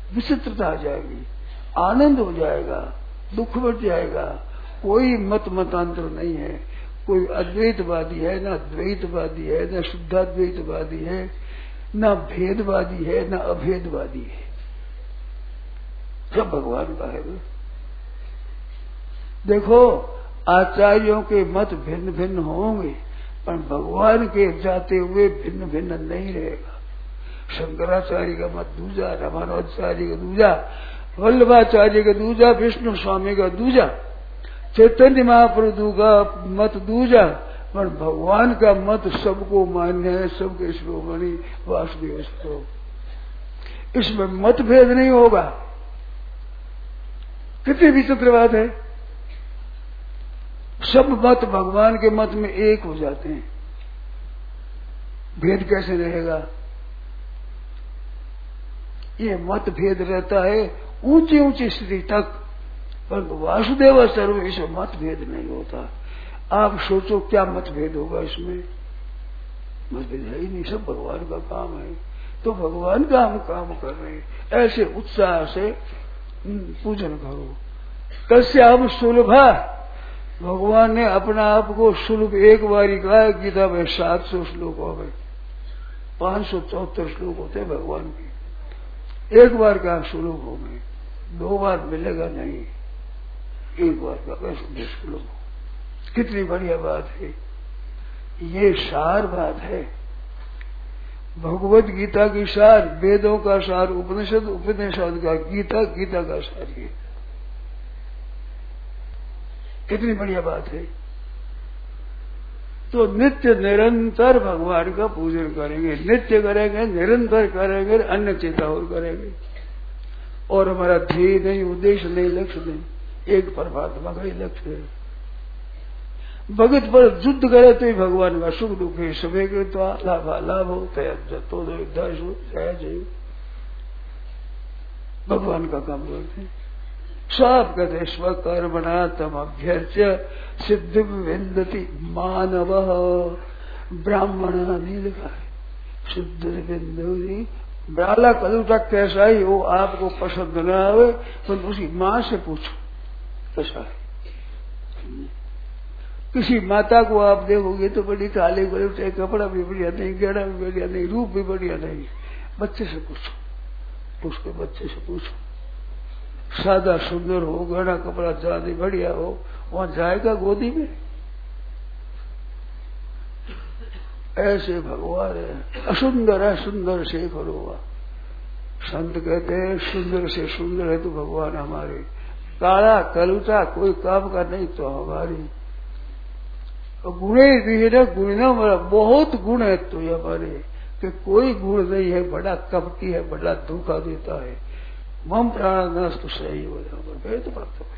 विचित्रता आ जाएगी, आनंद हो जाएगा, दुख बढ़ जाएगा। कोई मत मतांतर नहीं है, कोई अद्वैतवादी है ना द्वैतवादी है, ना शुद्धाद्वैतवादी है, ना भेदवादी है, ना अभेदवादी है, सब भगवान का है। देखो आचार्यों के मत भिन्न भिन्न होंगे, पर भगवान के जाते हुए भिन्न भिन्न नहीं रहेगा। शंकराचार्य का मत दूजा, रामानुजाचार्य का दूजा, वल्लभाचार्य का दूजा, विष्णु स्वामी का दूजा, चैतन्य महाप्रभु का मत दूजा, पर भगवान का मत सबको मान्य है, सबके शिरोमणि वासुदेव स्वरूप। इसमें मतभेद नहीं होगा। कितनी विचित्र बात है, सब मत भगवान के मत में एक हो जाते हैं, भेद कैसे रहेगा? ये मत भेद रहता है ऊंची ऊंची स्थिति तक, परंतु वासुदेव सर्व इसमें मत भेद नहीं होता। आप सोचो क्या मतभेद होगा इसमें? मतभेद है ही नहीं, सब भगवान का काम है, तो भगवान का हम काम कर रहे हैं, ऐसे उत्साह से पूजन करो। कस्याम सुलभा, भगवान ने अपना आप को सुलभ एक बारी कहा गीता में, सात सौ श्लोकों में पांच सौ चौहत्तर श्लोक होते हैं भगवान के, एक बार का सुलभ हो गए, दो बार मिलेगा नहीं, एक बार का कैसे सुलभ हो। कितनी बढ़िया बात है, ये सार बात है, भगवत गीता की सार, वेदों का सार उपनिषद, उपनिषद का गीता, गीता का सार ये। कितनी बढ़िया बात है। तो नित्य निरंतर भगवान का पूजन करेंगे, नित्य करेंगे, निरंतर करेंगे, अन्य चेता और करेंगे, और हमारा ध्येय नहीं, उद्देश्य नहीं, लक्ष्य नहीं, एक परमात्मा का ही लक्ष्य है। भगत पर युद्ध करे तो ही भगवान का सुख दुख है, सभी के तो लाभ लाभ हो, तो भगवान का काम करते हैं। सब कहते स्वकर्मणा तम अभ्यर्च्य सिद्धि विंदति मानव, ब्राह्मण नहीं लिखा है, सिद्धि विंदति। ब्राला कलुटक कैसा ही हो, आपको पसंद न आवे तो उसकी माँ से पूछो कैसा है। किसी माता को आप देखोगे तो बड़ी काली गलुटे, कपड़ा भी बढ़िया नहीं, गहना भी बढ़िया नहीं, रूप भी बढ़िया नहीं, बच्चे से पूछो, उसके बच्चे से पूछो, सादा सुंदर हो, गहना कपड़ा ज्यादा बढ़िया हो, वहां जाएगा गोदी में? ऐसे भगवान है, असुंदर है सुंदर से करो। संत कहते हैं सुंदर से सुंदर है तो भगवान हमारे, काला कलुचा कोई काम का नहीं तो हमारी। गुणे भी है ना, गुण ना हमारा बहुत गुण है तो ये हमारे, कि कोई गुण नहीं है, बड़ा कपटी है, बड़ा धोखा देता है। मम प्राणनाश तो सही हो जाएगा, भेद प्राप्त भाई।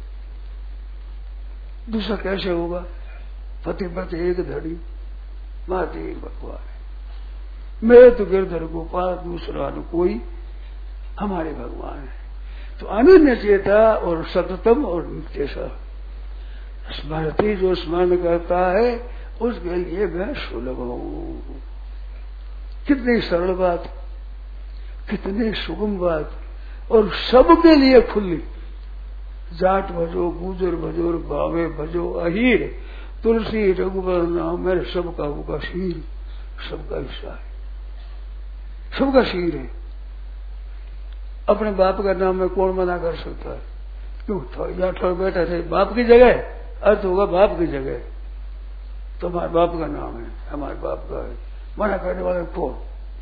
दूसरा कैसे होगा? पति पति एक धड़ी, माते भगवान है, मैं तो गिरधर गोपाल, दूसरा न कोई, हमारे भगवान है। तो अनन्य चेता और सततम और नित्य सा स्मृति जो स्मरण करता है उसके लिए मैं सुलभ हूं। कितनी सरल बात, कितनी सुगम बात, और सबके लिए खुली। जाट भजो, गुजर भजो, बावे भजो, अहीर, तुलसी रघुबर नाम मेरे सबका होगा शीर, सबका हिस्सा है, सबका शीर है। अपने बाप का नाम में कौन मना कर सकता है? क्यों यहाँ ठोर बैठा थे, बाप की जगह अर्थ होगा बाप की जगह, तो हमारे बाप का नाम है, हमारे बाप का है, मना करने वाले कौन?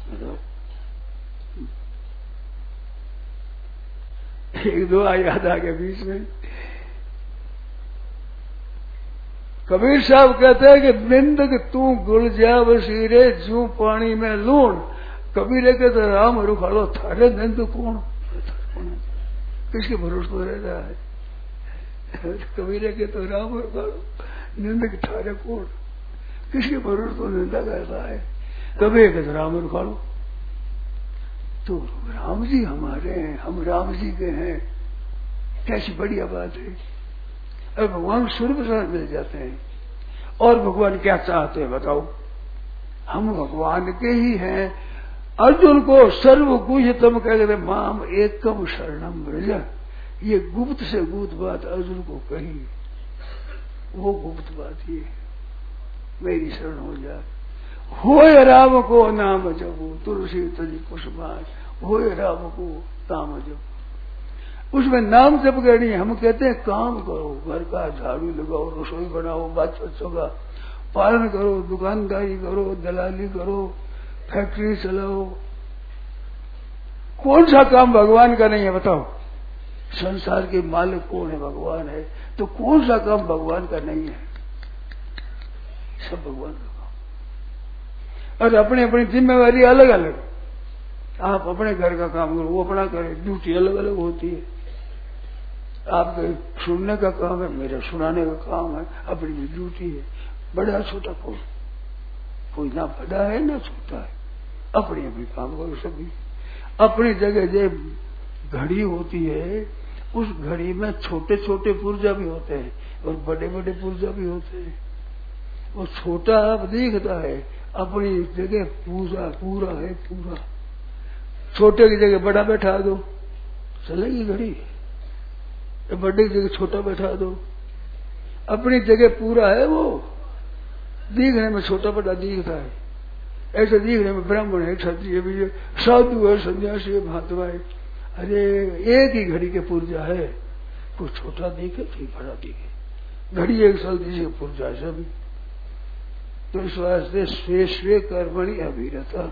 एक दो याद आ गया बीच में। कबीर साहब कहते हैं कि निंदक तू गुल जा वसीरे जू पानी में लूण। कबीर कहते राम रुखाड़ो थारे निंद कौन? किसके भरोसे तो रह रहा है? कबीर कहते राम रुखाड़ो निंदक थारे कौन? किसके भरोसे तो निंदा कर रहा है? कबीर कहते राम रुखाड़ो। तो राम जी हमारे हैं, हम राम जी के हैं, कैसी बढ़िया बात है। और भगवान सूर्य प्रसाद मिल जाते हैं। और भगवान क्या चाहते हैं बताओ? हम भगवान के ही हैं, अर्जुन को सर्व गुह्यतम कहते माम एकम शरणम ब्रज। ये गुप्त से गुप्त बात अर्जुन को कही, वो गुप्त बात ये मेरी शरण हो जाए। होय राम को नाम जपो तुलसी तजी कुसुमार, होय राम को नाम जपो। उसमें नाम जप गए नहीं, हम कहते हैं काम करो, घर का झाड़ू लगाओ, रसोई बनाओ, बच्चों बच्चों का पालन करो, दुकानदारी करो, दलाली करो, फैक्ट्री चलाओ। कौन सा काम भगवान का नहीं है बताओ? संसार के मालिक कौन है? भगवान है। तो कौन सा काम भगवान का नहीं है? सब भगवान का काम। और अपनी अपनी जिम्मेवारी अलग अलग। आप अपने घर का काम करो, वो अपना करे, ड्यूटी अलग अलग होती है। आपके सुनने का काम है, मेरा सुनाने का काम है, अपनी भी ड्यूटी है। बड़ा छोटा कौन? कोई ना बड़ा है ना छोटा है, अपनी अपनी काम करो सभी। अपनी जगह जो घड़ी होती है, उस घड़ी में छोटे छोटे पुर्जा भी होते हैं और बड़े बड़े पुर्जा भी होते हैं। वो छोटा आप दिखता है, अपनी जगह पूरा पूरा है पूरा। छोटे की जगह बड़ा बैठा दो, चलेगी घड़ी। बड़े की जगह छोटा बैठा दो, अपनी जगह पूरा है। वो दिखने में छोटा बड़ा दिखता है, ऐसे दिखने में ब्राह्मण है, क्षत्रिय भी है, साधु है, सन्यासी है, महात्मा है। अरे एक ही घड़ी के पुर्जा है, कोई छोटा दिखे कोई बड़ा दिखे। घड़ी एक चलती से पुर्जा है सभी। तो इस वास्ते स्वे स्वे कर्मणि अभिरता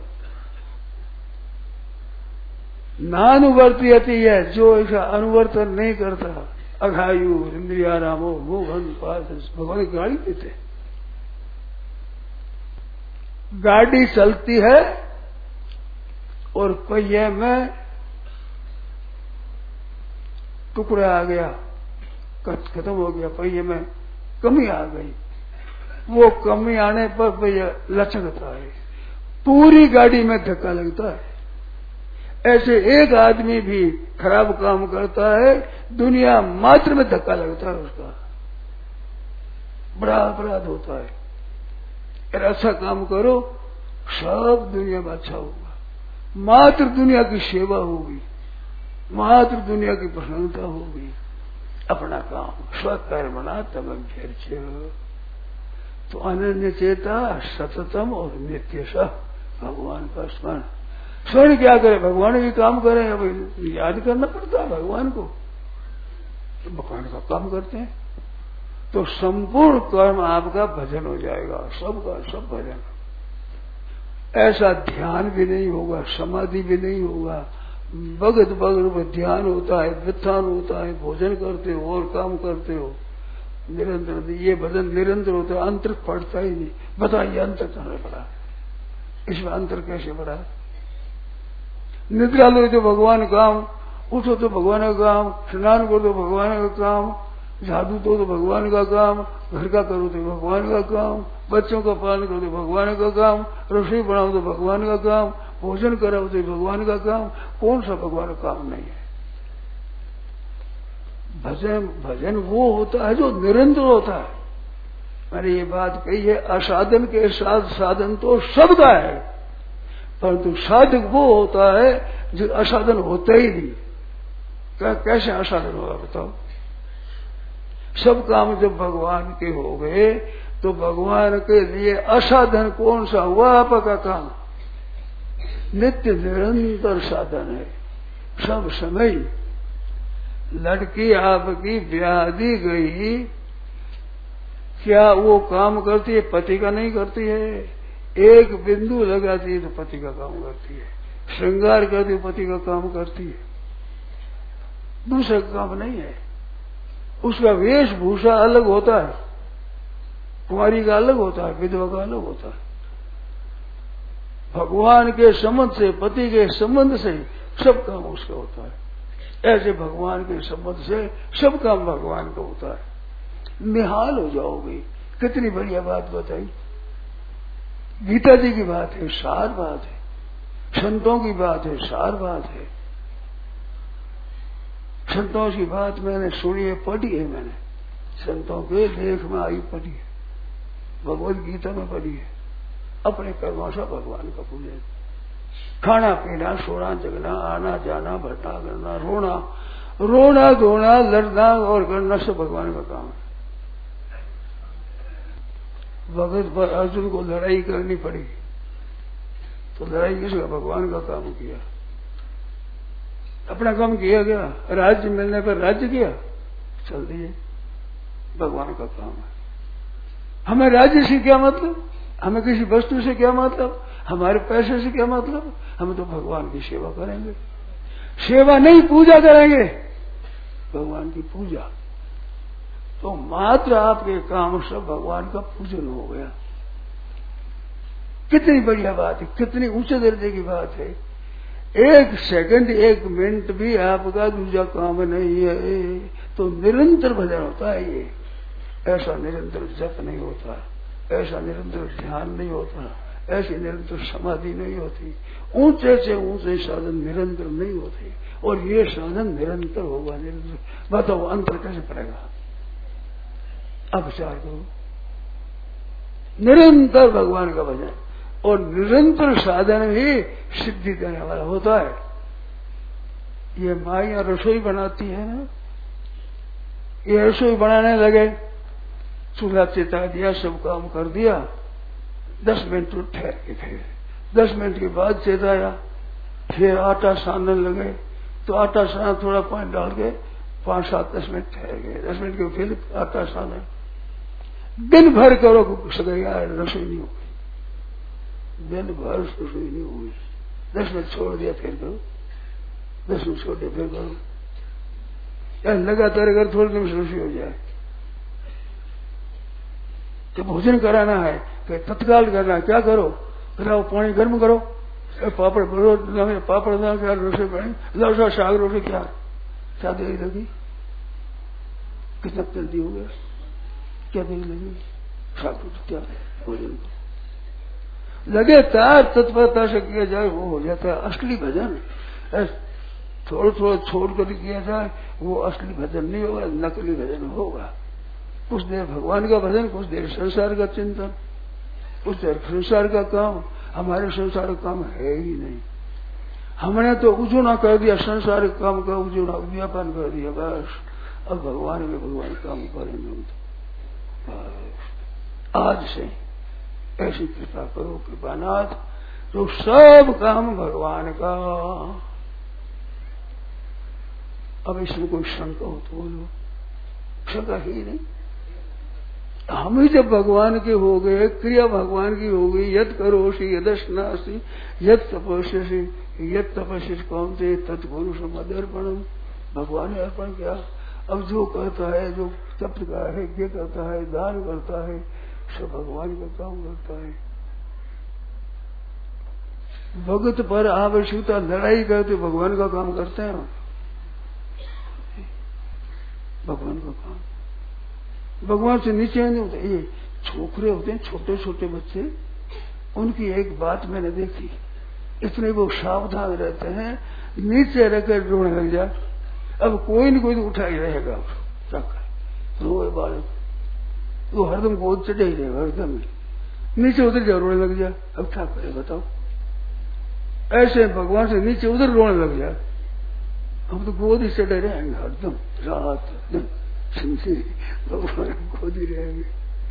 नानुवर्ती अति है। जो ऐसा अनुवर्तन नहीं करता, अघायु इंद्रियारामो मोहन पास, भगवान गाड़ी देते। गाड़ी चलती है और पहिए में टुकड़ा आ गया, खत्म हो गया, पहिए में कमी आ गई। वो कमी आने पर पहिया लचकता है, पूरी गाड़ी में धक्का लगता है। ऐसे एक आदमी भी खराब काम करता है, दुनिया मात्र में धक्का लगता है, उसका बड़ा अपराध होता है। अगर अच्छा काम करो, सब दुनिया में अच्छा होगा। मात्र दुनिया की सेवा होगी, मात्र दुनिया की प्रसन्नता होगी। अपना काम स्वकर्मणा तमभ्यर्च्य। तो अनन्य चेता सततम और नित्य सा भगवान का स्मरण। स्मरण क्या करे? भगवान भी काम करे, अब याद करना पड़ता है भगवान को। तो भगवान का काम करते हैं तो संपूर्ण कर्म आपका भजन हो जाएगा, सबका सब भजन। ऐसा ध्यान भी नहीं होगा, समाधि भी नहीं होगा, भगत भगत ध्यान होता है, व्युत्थान होता है, भोजन करते हो और काम करते हो निरंतर। ये भजन निरंतर होता है, अंतर पड़ता ही नहीं। बताइए अंतर कहाँ पड़ा? इसमें अंतर कैसे पड़ा? निद्रा लो तो भगवान काम, उठो तो भगवान का काम, स्नान करो तो भगवान का काम, झाड़ू दो तो भगवान का काम, घर का करो तो भगवान का काम, बच्चों का पालन करो तो भगवान का काम, रसोई बनाओ तो भगवान का काम, भोजन कराओ तो भगवान का काम। कौन सा भगवान का काम नहीं है? भजन भजन वो होता है जो निरंतर होता है। मैंने ये बात कही है, असाधन के साथ साधन तो सबका है, परंतु साधक वो होता है जो असाधन होता ही नहीं। क्या कैसे असाधन होगा बताओ? सब काम जब भगवान के हो गए तो भगवान के लिए असाधन कौन सा हुआ? आपका काम नित्य निरंतर साधन है। सब समय लड़की आपकी ब्याह दी गई, क्या वो काम करती है? पति का नहीं करती है। एक बिंदु लगाती है तो पति का काम करती है, श्रृंगार करती है पति का काम करती है, दूसरा काम नहीं है। उसका वेशभूषा अलग होता है, कुमारी का अलग होता है, विधवा का अलग होता है। भगवान के संबंध से, पति के संबंध से सब काम उसका होता है। ऐसे भगवान के संबंध से सब काम भगवान का होता है। निहाल हो जाओगे। कितनी बढ़िया बात बताई। गीता जी की बात है, सार बात है, संतों की बात है, सार बात है। संतों की बात मैंने सुनी है, पढ़ी है मैंने, संतों के लेख में आई पढ़ी है, भगवत गीता में पढ़ी है। अपने कर्मों से भगवान का पूजन। खाना पीना, सोना जगना, आना जाना, भटना करना, रोना रोना धोना, लड़ना और करना सब भगवान का काम है। भगत पर अर्जुन को लड़ाई करनी पड़ी तो लड़ाई किसका? भगवान का काम किया। अपना काम किया गया, राज्य मिलने पर राज्य किया, चल दिए, भगवान का काम है। हमें राज्य से क्या मतलब, हमें किसी वस्तु से क्या मतलब, हमारे पैसे से क्या मतलब, हम तो भगवान की सेवा करेंगे। सेवा नहीं, पूजा करेंगे, भगवान की पूजा। तो मात्र आपके काम सब भगवान का पूजन हो गया। कितनी बढ़िया बात है, कितनी ऊंचे दर्जे की बात है। एक सेकंड, एक मिनट भी आपका दूसरा काम नहीं है तो निरंतर भजन होता है। ये ऐसा निरंतर जप नहीं होता, ऐसा निरंतर ध्यान नहीं होता, ऐसी निरंतर समाधि नहीं होती, ऊंचे से ऊंचे साधन निरंतर नहीं होते। और ये साधन निरंतर होगा, निरंतर। बताओ अंतर कैसे पड़ेगा? अब विचार करो। निरंतर भगवान का भजन और निरंतर साधन ही सिद्धि देने वाला होता है। ये माइयां रसोई बनाती है ना, ये रसोई बनाने लगे, चूल्हा चिता दिया, सब काम कर दिया, दस मिनट तो ठहर के, फिर दस मिनट के बाद चेताया, फिर आटा सानने लगे तो आटा साना, थोड़ा पानी डाल के पांच सात दस मिनट ठहर गए, दस मिनट के फिर आटा साना। दिन भर करो सके यार, रसोई नहीं होगी, दिन भर रसोई नहीं होगी। दस मिनट छोड़ दिया फिर करो, दस मिनट छोड़ दिया फिर करो, यार लगातार अगर थोड़े दिन में रसोई हो जाए। तो भोजन कराना है कि तत्काल करना है, क्या करो, कराओ, पानी गर्म करो, पापड़ भरो, पापड़ ना क्या रसोई बनी, लाओ साग रोटी, क्या क्या देरी लगी, कितना जल्दी हो गया, क्या देरी लगी, साग रोटी क्या भोजन लगे तार तत्परता से किया जाए, वो हो जाता है असली भजन। थोड़ा थोड़ा छोड़ कर किया जाए वो असली भजन नहीं होगा, नकली भजन होगा। कुछ देर भगवान का भजन, कुछ देर संसार का चिंतन, कुछ देर संसार का काम। हमारे संसार का काम है ही नहीं, हमने तो उजूना कर दिया, संसार के काम का उजूना व्यापन कर दिया, बस अब भगवान में भगवान काम करेंगे। आज से ऐसी कृपा करो कृपानाथ, जो सब काम भगवान का। अब इसमें कोई शंका हो तो बोलो, शंका ही नहीं। हम ही जब भगवान के हो गए, क्रिया भगवान की हो गई, यद करोषि यदश्नासि यद तपस्यसि यद तपस्या कौन थे तत्पुरुष मदर्पणम, भगवान ने अर्पण किया। अब जो करता है, जो तप का है, ये करता है, दान करता है, सब भगवान का काम करता है। भगत पर आवश्यकता लड़ाई करते, भगवान का काम करते हैं, भगवान का काम। भगवान से नीचे नहीं होते। ये छोकरे होते हैं, छोटे छोटे बच्चे, उनकी एक बात मैंने देखी, इतने वो सावधान रहते हैं, नीचे रखकर रोने लग जाए, अब कोई न कोई तो उठा ही रहेगा, रोए बालक, वो हरदम गोद चढ़े ही रहेगा, हरदम नीचे उधर जाओ रोने लग जाए, अब क्या करे बताओ। ऐसे भगवान से नीचे उधर रोने लग जाए, हम तो गोद ही चढ़े रहेंगे हरदम, रात दिन भगवान गोद ही रहेंगे।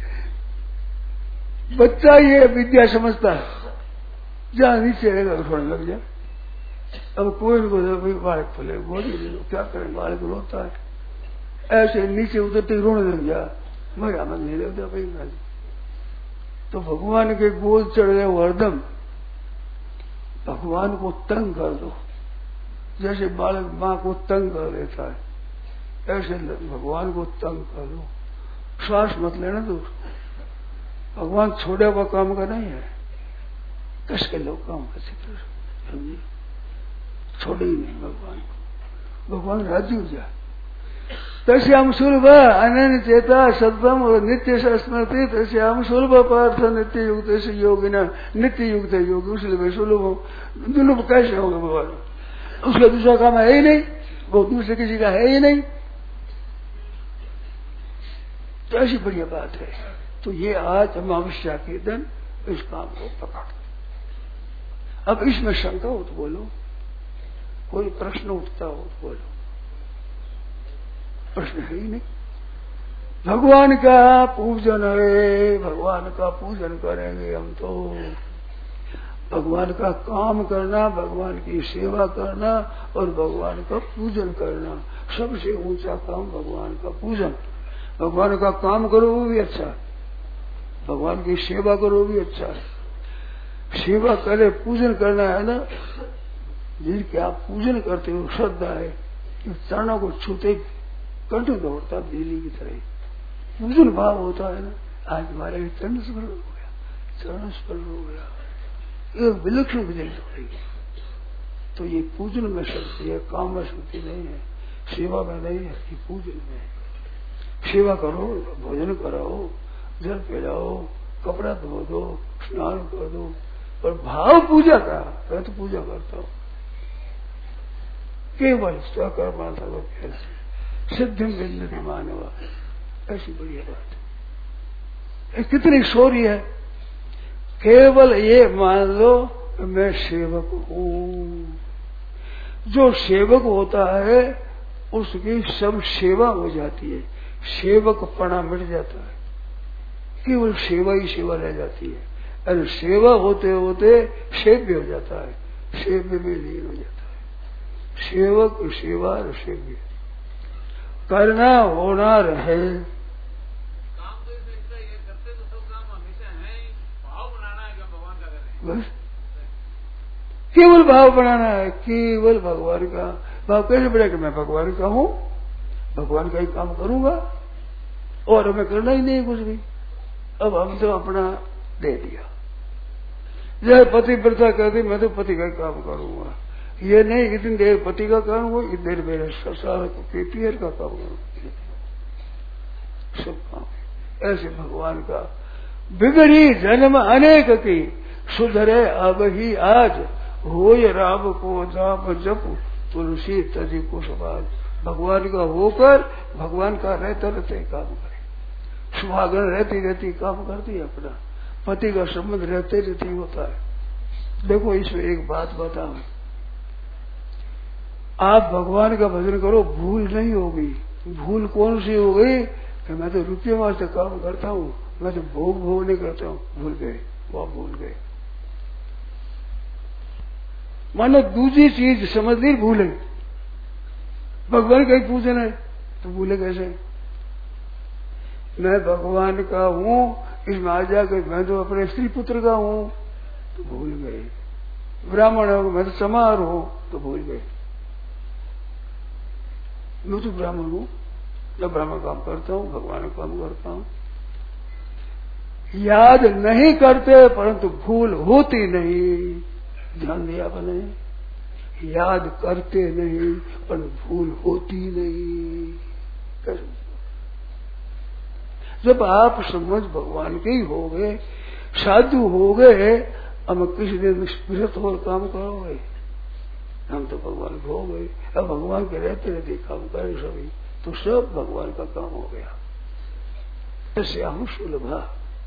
बच्चा ये विद्या समझता है, जहाँ नीचे रहेगा रोने लग जाए, अब कोई न बालक फले गोदी ले लो, क्या करें, बालक रोता है, ऐसे नीचे उतरते रोने लग जाए, मेरा मन नहीं लगता भाई। तो भगवान के गोद चढ़ गए हरदम, भगवान को तंग कर दो, जैसे बालक माँ को तंग कर देता है, ऐसे भगवान को तंग कर दो। श्वास मत लेना दो, भगवान छोड़ा हुआ काम का नहीं है, कस के लोग काम कर सकते, समझिए, छोड़े ही नहीं भगवान को, भगवान राजी हो जाए। तस्याम सुलभ अनन्य चेता सत्वम और नित्य स्मृति, तस्याम सुलभ पार्थ नित्य युक्त से योगिना, नित्य युक्त है योगी, उसलिए सुलभ हो। दुर्लभ कैसे होगा भगवान, उसका दूसरा काम है ही नहीं, वो दूसरे किसी का है ही नहीं, तो ऐसी बढ़िया बात है। तो ये आज अमावस्या के दिन इस काम को पकड़, अब इसमें शंका हो तो बोलो, कोई प्रश्न उठता हो तो बोलो। प्रश्न है ही नहीं। भगवान का पूजन है, भगवान का पूजन करेंगे हम तो। भगवान का काम करना, भगवान की सेवा करना और भगवान का पूजन करना, सबसे ऊंचा काम भगवान का पूजन। भगवान का काम करो वो भी अच्छा है, भगवान की सेवा करो भी अच्छा है। सेवा करे, पूजन करना है ना, जिनके आप पूजन करते हो श्रद्धा है कि चरणों को छूते कंठ दौड़ता बिजली की तरह पूजन भाव होता है ना। आज हमारे चरण स्मरण हो गया, चरण स्मरण हो गया, एक विलक्षण विजय दौड़ेगी। तो ये पूजन में शक्ति है, काम में शक्ति नहीं है, सेवा में नहीं है, कि पूजन में। सेवा करो, भोजन कराओ, जल पिलाओ, कपड़ा धो दो, स्नान कर दो, पर भाव पूजा का, मैं तो पूजा करता हूँ केवल स्वकर्मा तब सिद्धम विन्दति मानवा। ऐसी बढ़िया बात है, कितनी शौर्य है। केवल ये मान लो मैं सेवक हूँ। जो सेवक होता है उसकी सब सेवा हो जाती है, सेवक पना मिट जाता है, केवल सेवा ही सेवा रह जाती है। अरे सेवा होते होते सेव्य हो जाता है, सेव्य में लीन हो जाता है। सेवक सेवा और सेव्य करना होना रहे। काम तो इसमें ये करते तो सब काम हमेशा है, भाव बनाना है क्या भगवान का करें, बस केवल भाव बनाना है, केवल भगवान का भाव। कैसे बढ़ेगा? मैं भगवान का हूँ, भगवान का ही काम करूंगा और हमें करना ही नहीं कुछ भी। अब हम तो अपना दे दिया, जय पति व्रता कहती मैं तो पति का ही काम करूंगा। ये नहीं इतनी देर पति का काम हो, इतनी देर मेरे ससुराल के पियर का काम करूंगा, सब काम। ऐसे भगवान का बिगड़ी जन्म अनेक की, सुधरे अब ही आज, होय राम को जाप जप तुलसी तजी को सवाल। भगवान का होकर भगवान का रहते रहते काम करे, सुहागन रहती रहती काम करती है अपना, पति का संबंध रहते रहते होता है। देखो इसमें एक बात बताओ, आप भगवान का भजन करो, भूल नहीं होगी। भूल कौन सी हो गई कि मैं तो रुपये वास्ते काम करता हूँ, मैं तो भोग भोग नहीं करता हूँ, भूल गए, वो भूल गए। मानो दूसरी चीज समझ ली, भूले। भगवान का ही पूजन है तो भूले कैसे? मैं भगवान का हूँ, इसमें आ जाकर मैं तो अपने स्त्री पुत्र का हूँ तो भूल गए। ब्राह्मण हो मैं तो चमार हूँ तो भूल गए। मैं तो ब्राह्मण हूँ, मैं ब्राह्मण काम करता हूँ, भगवान का काम करता हूँ। याद नहीं करते परंतु भूल होती नहीं। ध्यान दिया आपने? याद करते नहीं पर भूल होती नहीं। जब आप समझ भगवान के ही हो गए, साधु हो गए, अब किसी दिन स्मृत और काम करोगे? हम तो भगवान को हो गए, अब भगवान के रहते रहते काम करें सभी, तो सब भगवान का काम हो गया। ऐसे हम सुलभा,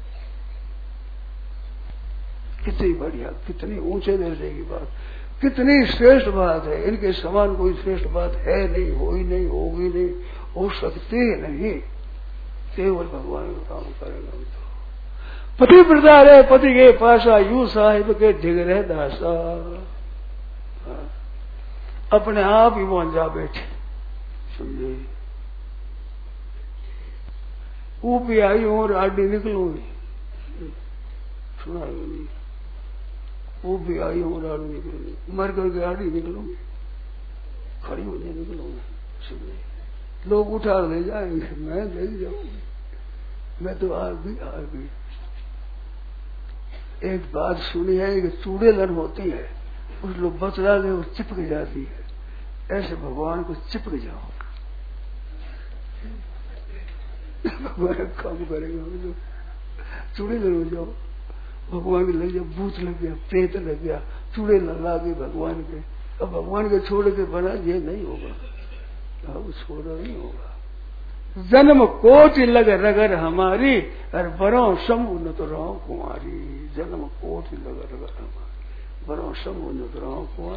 कितनी बढ़िया, कितनी ऊंचे दर्जे की बात, कितनी श्रेष्ठ बात है। इनके समान कोई श्रेष्ठ बात है नहीं, हो ही नहीं, होगी नहीं, हो सकती नहीं। केवल भगवान का काम करेगा हम तो। पति व्रता रहे पति के पासा, यू साहिब के ढिग रहे दासा। अपने आप ही मान जा बैठे, समझे? वो भी आई हूं और आडी निकलूंगी, सुना नहीं? वो भी आई हूं और आड़ी निकलूंगी, मर करके आड़ी निकलूंगी, खड़ी होने निकलूंगी, समझे? लोग उठा ले जाएंगे, मैं नहीं जाऊंगी, मैं तो आ गई आ गई। एक बात सुनी है कि चूड़ेलन होती है, उस लोग बचला दे वो चिपक जाती है। ऐसे भगवान को चिपक जाओ, भगवान काम करेगा। हम लोग चूड़ेलन हो जाओ, भगवान के लग गया, भूत लग गया, प्रेत लग गया, चूड़ेलन लागे भगवान के। अब भगवान के छोड़ के बना ये नहीं होगा, अब छोड़ा नहीं होगा। जन्म कोटि लग रगर हमारी, और बरो समूह न तो रहो कुमारी। जन्म कोटि लग रगर हमारी, बड़ा समूह कराओ कुआं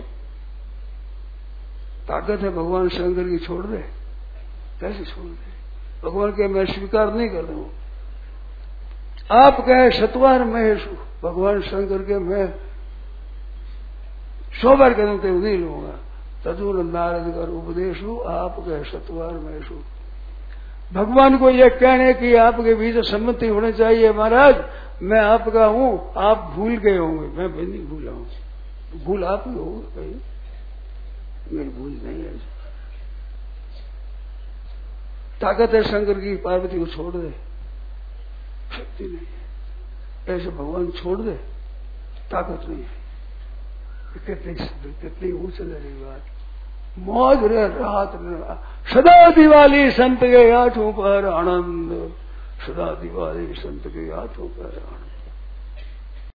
ताकत है भगवान शंकर की, छोड़ दे, कैसे छोड़ दे? भगवान के मैं स्वीकार नहीं कर दूं। आप कहे सतवार महेश, भगवान शंकर के मैं सौ बार कदम ते नहीं लूंगा। तदुर नारद कर उपदेश हूं, आप कहे सतवार महेश। भगवान को यह कहने की आपके बीच सम्मति होनी चाहिए, महाराज मैं आपका हूं, आप भूल गए होंगे, मैं भी नहीं भूला हूं। भूल आप ही होगा कहीं, मेरी भूल नहीं है। ताकत है शंकर की, पार्वती को छोड़ दे, शक्ति नहीं है। ऐसे भगवान छोड़ दे, ताकत नहीं है। कितनी कितनी ऊंच रही बात, मौज रे रात रे, सदा दिवाली संत के आठों पर आनंद, सदा दिवाली संत के आठों पर आनंद।